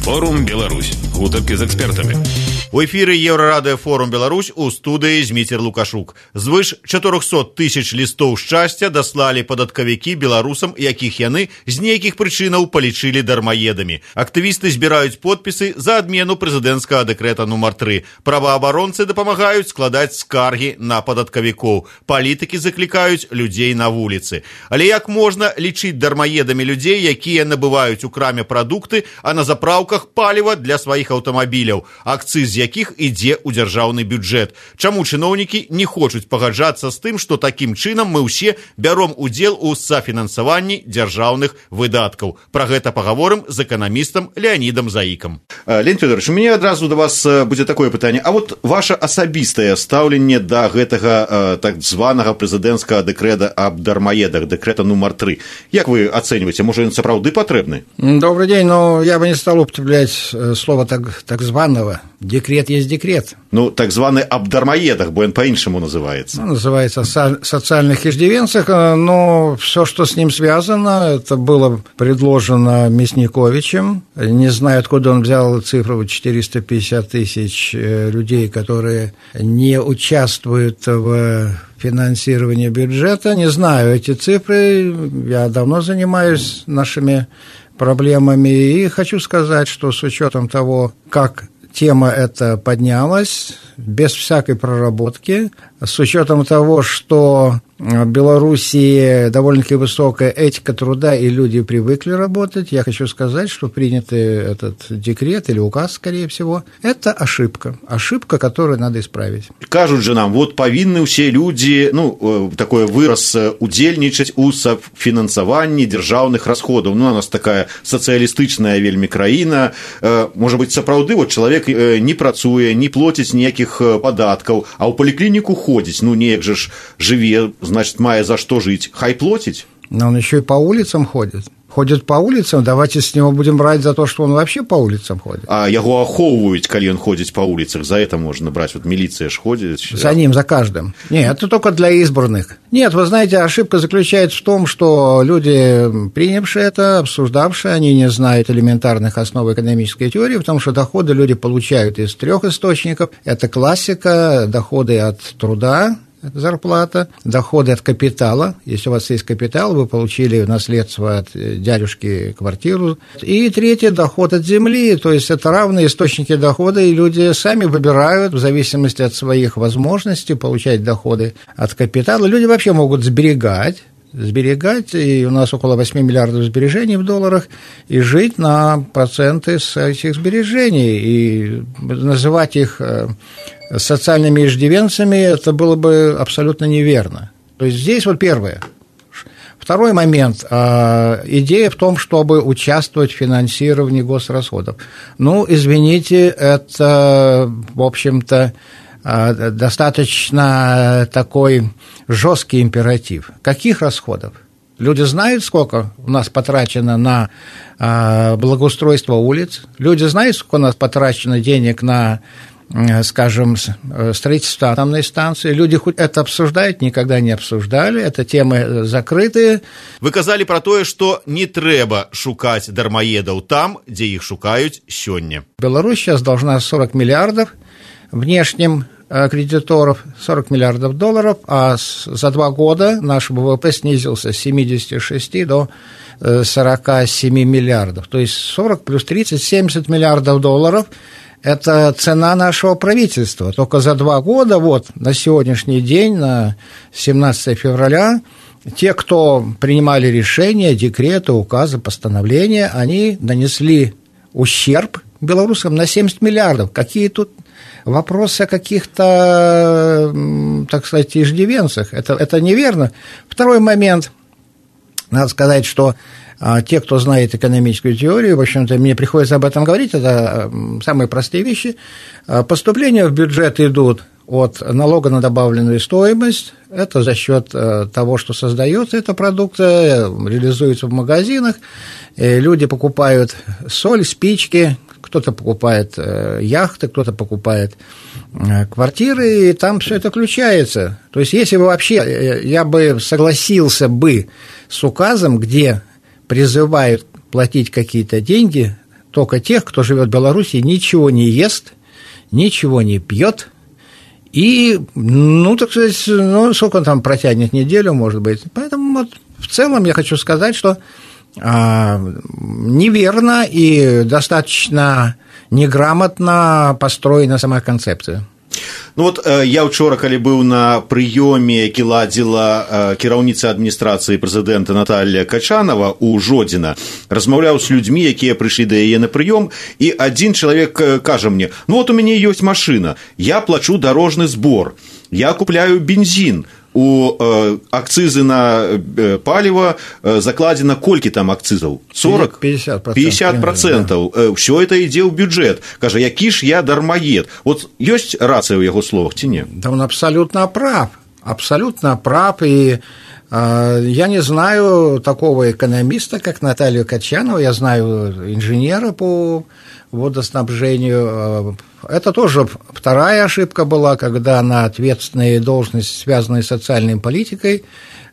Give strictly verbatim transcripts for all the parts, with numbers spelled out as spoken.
Форум Беларусь. Гутарки з экспертамі. У эфіры Еўрарадыё Форум Беларусь, у студыі Зміцер Лукашук. Звыш чатырохсот тысяч лістоў шчасця даслалі падаткавікі беларусам, якіх яны з нейкіх прычынаў палічылі дармаедамі. Актывісты збіраюць подпісы за адмену прэзідэнцкага дэкрэта нумар тры. Праваабаронцы дапамагаюць складаць скаргі на падаткавікоў. Палітыкі заклікаюць людзей на вуліцы. Але як можна лічыць дармаедамі людзей, якія набываюць у краме прадукты, а на запраўках паліва для сваіх аўтамабіляў, акцыз з якіх ідзе ў дзяржаўны бюджэт? Чаму чыноўнікі не хочуць пагаджацца з тым, што такім чынам мы ўсе бяром удзел у сафінансаванні дзяржаўных выдаткаў? Пра гэта пагаворым з эканамістам Леонидом Заиком. Леонид Федорович, у мяне адразу да вас будзе такое пытанне. А вот ваше асабістае стаўленне да гэтага так званага прэзідэнцкага дэкрэта аб дармаедах, дэкрэта нумар тры. Як вы ацэньваеце? Можа, ён сапраўды патрэбны? Добрый день. Ну, я бы не стал употреблять слово так, так званого. Декрет есть декрет. Ну, так званый об дармоедах, бо он по-иншему называется. Ну, называется о социальных иждивенцах, но все, что с ним связано, это было предложено Мясниковичем. Не знаю, откуда он взял цифру четыреста пятьдесят тысяч людей, которые не участвуют в финансировании бюджета. Не знаю эти цифры, я давно занимаюсь нашими проблемами, и хочу сказать, что с учетом того, как тема эта поднялась, без всякой проработки, с учетом того, что в Белоруссии довольно-таки высокая этика труда, и люди привыкли работать, я хочу сказать, что принятый этот декрет или указ, скорее всего, это ошибка. Ошибка, которую надо исправить. Кажут же нам, вот повинны все люди, ну, такой выраз, удзельнічаць у фінансаванні дзяржаўных расходаў. Ну, у нас такая сацыялістычная вельмі краіна. Может быть, сапраўды, вот человек не працуе, не плоціць ніякіх падаткаў, а ў паліклініку ходзіць, ну, неяк же ж жыве, значит, мае за что жить, хай платить. Но он еще и по улицам ходит. Ходит по улицам, давайте с него будем брать за то, что он вообще по улицам ходит. А яго ахоўваюць, калі он ходит по улицах, за это можно брать, вот милиция ж ходит. За ним, за каждым. Нет, это только для избранных. Нет, вы знаете, ошибка заключается в том, что люди, принявшие это, обсуждавшие, они не знают элементарных основ экономической теории, потому что доходы люди получают из трех источников. Это классика, доходы от труда, это зарплата, доходы от капитала. Если у вас есть капитал, вы получили в наследство от дядюшки квартиру. И третье – доход от земли, то есть это равные источники дохода, и люди сами выбирают в зависимости от своих возможностей получать доходы от капитала. Люди вообще могут сберегать, сберегать, и у нас около восемь миллиардов сбережений в долларах, и жить на проценты с этих сбережений, и называть их социальными иждивенцами, это было бы абсолютно неверно. То есть здесь вот первое. Второй момент. Идея в том, чтобы участвовать в финансировании госрасходов. Ну, извините, это, в общем-то, достаточно такой жесткий императив. Каких расходов? Люди знают, сколько у нас потрачено на благоустройство улиц? Люди знают, сколько у нас потрачено денег на, скажем, строительство атомной станции? Люди хоть это обсуждают, никогда не обсуждали, это темы закрытые. Вы казалі пра тое, што не трэба шукаць дармаедаў там, дзе іх шукаюць сёння. Беларусь сейчас должна сорок миллиардов внешним кредиторов, сорок миллиардов долларов, а за два года наш ВВП снизился с семидесяти шести до сорока семи миллиардов. То есть сорок плюс тридцать, семьдесят миллиардов долларов – это цена нашего правительства. Только за два года, вот на сегодняшний день, на семнадцатое февраля, те, кто принимали решения, декреты, указы, постановления, они нанесли ущерб белорусам на семьдесят миллиардов. Какие тут вопросы о каких-то, так сказать, иждивенцах? Это, это неверно. Второй момент. Надо сказать, что а, те, кто знает экономическую теорию, в общем-то, мне приходится об этом говорить, это а, самые простые вещи. А, поступления в бюджет идут от налога на добавленную стоимость, это за счет а, того, что создается эта продукция, реализуется в магазинах, и люди покупают соль, спички, кто-то покупает э, яхты, кто-то покупает э, квартиры, и там все это включается. То есть, если бы вообще, э, я бы согласился бы с указом, где призывают платить какие-то деньги только тех, кто живет в Беларуси, ничего не ест, ничего не пьет. И, ну, так сказать, ну, сколько он там протянет, неделю, может быть. Поэтому вот в целом я хочу сказать, что а, неверно и достаточно неграмотно построена сама концепция. Ну вот я учора, калі быў на прыёме, які ладзіла кіраўніца адміністрацыі прэзідэнта Наталья Качанова у Жодзіна, размаўляў з людзьмі, якія прыйшлі да яе на прыём, і адзін чалавек кажа мне: ну вот у мяне ёсць машына, я плачу дарожны збор, я купляю бензін, у э, акцизы на э, паліва э, закладзена колькі там акцизаў? сорок пятьдесят процентов. Да. Все это ідзе ў бюджэт. Кажа, які ж я дармаед. Вот ёсць рацыя ў яго словах ці не? Да он абсолютно прав. Абсолютно прав. И э, я не знаю такого экономиста, как Наталью Качанову. Я знаю инженера по водоснабжению. Это тоже вторая ошибка была, когда на ответственные должности, связанные с социальной политикой,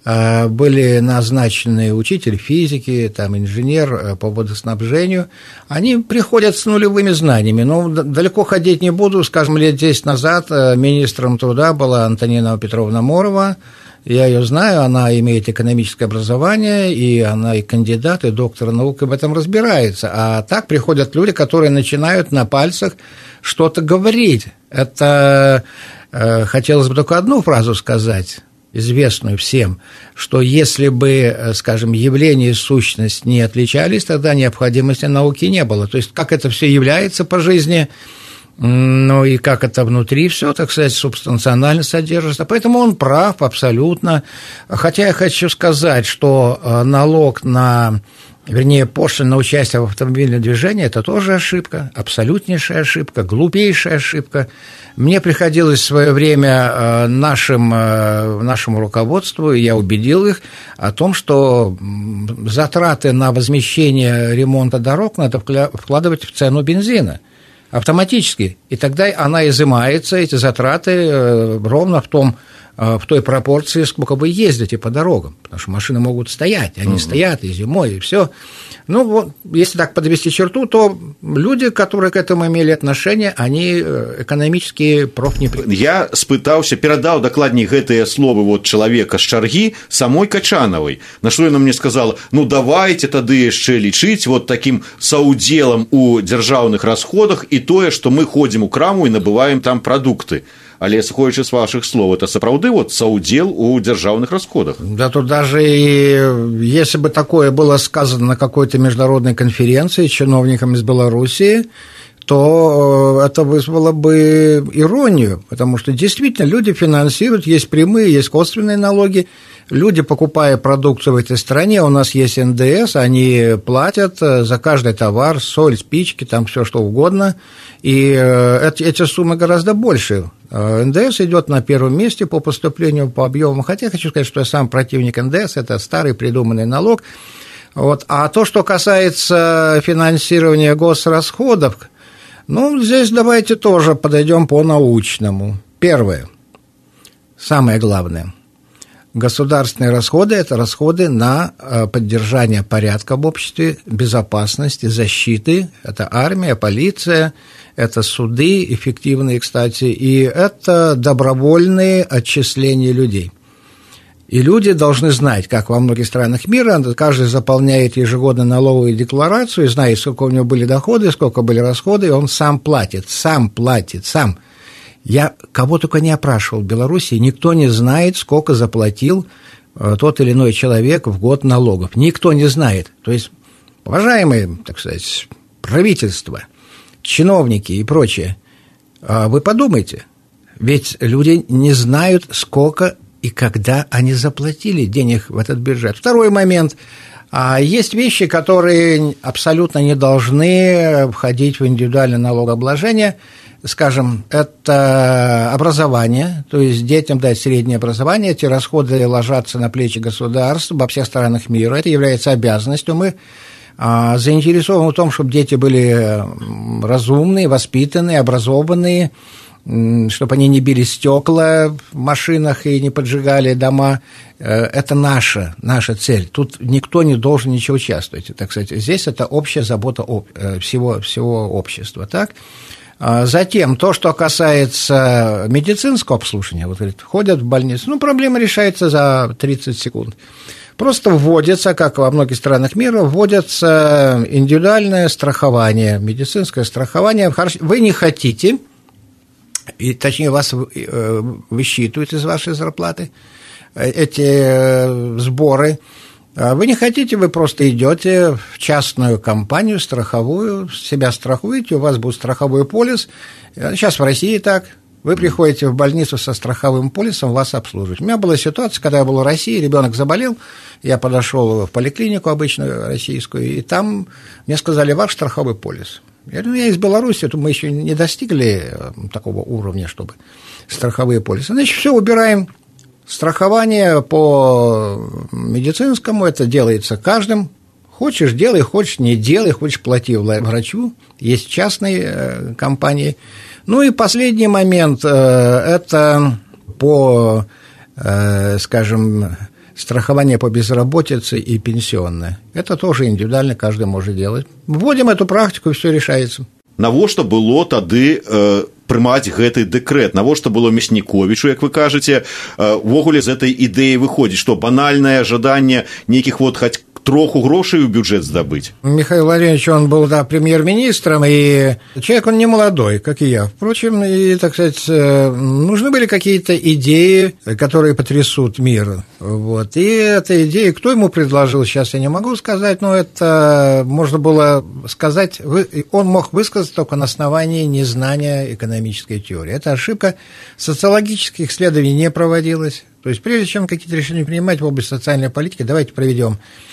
были назначены учитель физики, там, инженер по водоснабжению. Они приходят с нулевыми знаниями. Но далеко ходить не буду. Скажем, лет десять назад министром труда была Антонина Петровна Морова. Я ее знаю, она имеет экономическое образование, и она и кандидат, и доктор наук в этом разбирается. А так приходят люди, которые начинают на пальцах что-то говорить. Это э, хотелось бы только одну фразу сказать, известную всем, что если бы, скажем, явление и сущность не отличались, тогда необходимости науки не было. То есть, как это все является по жизни, ну и как это внутри все, так сказать, субстанционально содержится. Поэтому он прав абсолютно. Хотя я хочу сказать, что налог на, вернее, пошлина на участие в автомобильном движении – это тоже ошибка, абсолютнейшая ошибка, глупейшая ошибка. Мне приходилось в свое время нашим, нашему руководству, и я убедил их о том, что затраты на возмещение ремонта дорог надо вкладывать в цену бензина. Автоматически, и тогда она изымается, эти затраты, ровно в, том, в той пропорции, сколько вы ездите по дорогам, потому что машины могут стоять, они угу. стоят и зимой, и все. Ну, вот, если так подвести черту, то люди, которые к этому имели отношение, они экономически профнепригодны. Я спытаўся, перадаў дакладней гэтыя словы вот чалавека з чаргі самой Качановой, на што яна мне сказала: ну давайте тады яшчэ лічыць вот таким саўдзелам у дзяржаўных расходах і тое, што мы ходзім у краму і набываем там прадукты. Але, сходячы з вашых слов, это сапраўды вот саўдзел у дзяржаўных расходах? Да тут даже и, если бы такое было сказано на какой-то международной конференции чиновникам из Белоруссии, то это вызвало бы иронию, потому что действительно люди финансируют, есть прямые, есть косвенные налоги. Люди, покупая продукцию в этой стране, у нас есть эн дэ эс, они платят за каждый товар, соль, спички, там все что угодно, и эти суммы гораздо больше. эн дэ эс идет на первом месте по поступлению, по объему, хотя я хочу сказать, что я сам противник эн дэ эс, это старый придуманный налог. Вот. А то, что касается финансирования госрасходов, ну, здесь давайте тоже подойдем по-научному. Первое, самое главное. Государственные расходы – это расходы на поддержание порядка в обществе, безопасности, защиты. Это армия, полиция, это суды эффективные, кстати, и это добровольные отчисления людей. И люди должны знать, как во многих странах мира, каждый заполняет ежегодно налоговую декларацию, знает, сколько у него были доходы, сколько были расходы, и он сам платит, сам платит, сам. Я кого только не опрашивал в Беларуси, никто не знает, сколько заплатил тот или иной человек в год налогов. Никто не знает. То есть, уважаемые, так сказать, правительство, чиновники и прочее, вы подумайте, ведь люди не знают, сколько и когда они заплатили денег в этот бюджет. Второй момент. Есть вещи, которые абсолютно не должны входить в индивидуальное налогообложение. Скажем, это образование, то есть детям дать среднее образование, эти расходы ложатся на плечи государства во всех странах мира, это является обязанностью. Мы заинтересованы в том, чтобы дети были разумные, воспитанные, образованные, чтобы они не били стекла в машинах и не поджигали дома. Это наша, наша цель. Тут никто не должен ничего участвовать, так сказать. Здесь это общая забота всего, всего общества, так? Затем, то, что касается медицинского обслуживания, вот, говорит, ходят в больницу, ну, проблема решается за тридцать секунд. Просто вводится, как во многих странах мира, вводится индивидуальное страхование, медицинское страхование. Вы не хотите, и, точнее, вас высчитывают из вашей зарплаты эти сборы. Вы не хотите, вы просто идете в частную компанию страховую, себя страхуете, у вас будет страховой полис. Сейчас в России так. Вы приходите в больницу со страховым полисом, вас обслуживают. У меня была ситуация, когда я был в России, ребенок заболел, я подошел в поликлинику обычную российскую, и там мне сказали: ваш страховой полис. Я говорю: ну, я из Беларуси, то мы еще не достигли такого уровня, чтобы страховые полисы. Значит, все, убираем. Страхование по медицинскому, это делается каждым. Хочешь – делай, хочешь – не делай, хочешь – плати врачу. Есть частные компании. Ну и последний момент – это по, скажем, страхование по безработице и пенсионное. Это тоже индивидуально каждый может делать. Вводим эту практику, и все решается. Навошта было тады э, прымаць гэты дэкрэт, навошта было Мясніковічу, як вы кажаце, увогуле з этой ідэі выходзіць, што банальнае жаданне нейкіх вот хаць троху грошей в бюджет сдобыть. Михаил Владимирович, он был, да, премьер-министром, и человек, он не молодой, как и я. Впрочем, и, так сказать, нужны были какие-то идеи, которые потрясут мир. Вот. И эта идея, кто ему предложил, сейчас я не могу сказать, но это можно было сказать, он мог высказать только на основании незнания экономической теории. Это ошибка. Социологических исследований не проводилось. То есть, прежде чем какие-то решения принимать в области социальной политики, давайте проведем,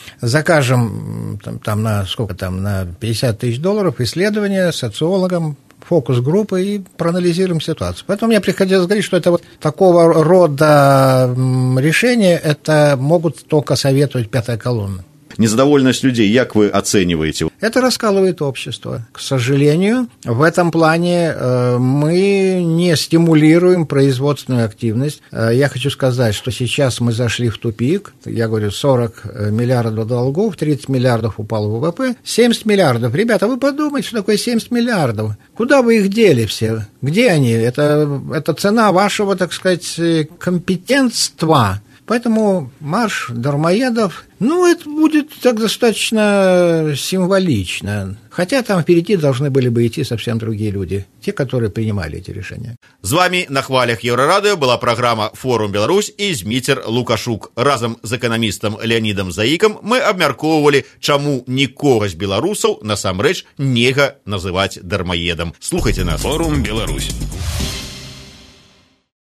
закажем там, там на сколько там, на пятьдесят тысяч долларов исследования социологам, фокус-группы и проанализируем ситуацию. Поэтому мне приходилось говорить, что это вот такого рода решения, это могут только советовать пятая колонна. Незадоволенность людей, как вы оцениваете? Это раскалывает общество. К сожалению, в этом плане мы не стимулируем производственную активность. Я хочу сказать, что сейчас мы зашли в тупик. Я говорю, сорок миллиардов долгов, тридцать миллиардов упало в ВВП, семьдесят миллиардов. Ребята, вы подумайте, что такое семьдесят миллиардов. Куда вы их дели все? Где они? Это, это цена вашего, так сказать, компетентства. Поэтому марш дармоедов, ну, это будет так достаточно символично. Хотя там впереди должны были бы идти совсем другие люди, те, которые принимали эти решения. З вами на хвалях Еўрарадыё была программа «Форум Беларусь» и Зміцер Лукашук. Разом з эканамістам Леонидом Заиком мы абмяркоўвалі, чаму нікога з беларусаў насамрэч нельга называць дармаедам. Слухайте нас. «Форум Беларусь».